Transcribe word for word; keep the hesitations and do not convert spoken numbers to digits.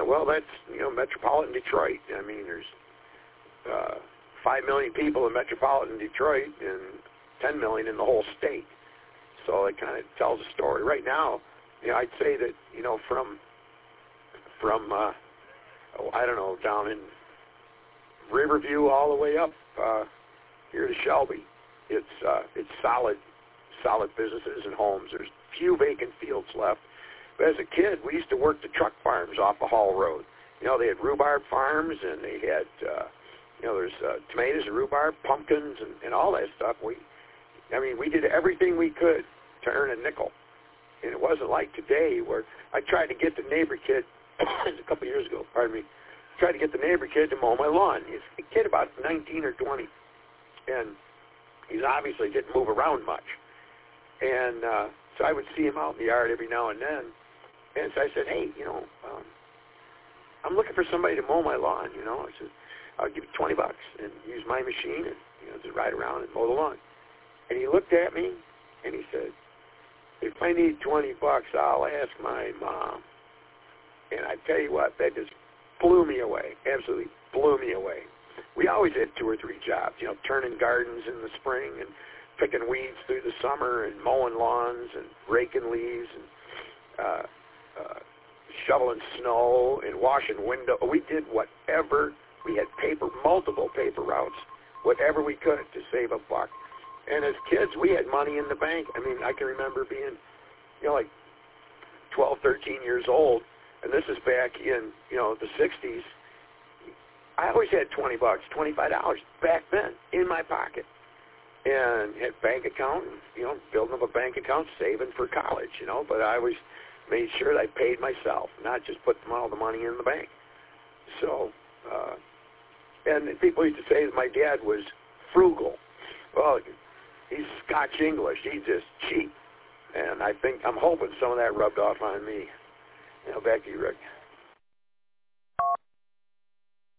well, that's, you know, metropolitan Detroit. I mean, there's uh, five million people in metropolitan Detroit and ten million in the whole state. So it kind of tells a story. Right now, you know, I'd say that, you know, from, from uh, oh, I don't know, down in Riverview all the way up uh, here to Shelby, it's uh, it's solid, solid businesses and homes. There's few vacant fields left. But as a kid, we used to work the truck farms off of Hall Road. You know, they had rhubarb farms, and they had, uh, you know, there's uh, tomatoes and rhubarb, pumpkins, and, and all that stuff. We, I mean, we did everything we could to earn a nickel. And it wasn't like today where I tried to get the neighbor kid, a couple of years ago, pardon me, tried to get the neighbor kid to mow my lawn. He's a kid about nineteen or twenty, and he's obviously didn't move around much. And uh, so I would see him out in the yard every now and then. And so I said, hey, you know, um, I'm looking for somebody to mow my lawn, you know. I said, I'll give you twenty bucks and use my machine and, you know, just ride around and mow the lawn. And he looked at me and he said, if I need twenty bucks, I'll ask my mom. And I tell you what, that just blew me away, absolutely blew me away. We always had two or three jobs, you know, turning gardens in the spring and picking weeds through the summer and mowing lawns and raking leaves and uh, uh, shoveling snow and washing windows. We did whatever. We had paper, multiple paper routes, whatever we could to save a buck. And as kids, we had money in the bank. I mean, I can remember being, you know, like twelve, thirteen years old, and this is back in, you know, the sixties. I always had twenty bucks, twenty-five dollars back then in my pocket. And had bank account, you know, building up a bank account, saving for college, you know, but I always made sure that I paid myself, not just put all the money in the bank. So, uh, and people used to say that my dad was frugal. Well, he's Scotch English. He's just cheap. And I think, I'm hoping some of that rubbed off on me. You know, back to you, Rick.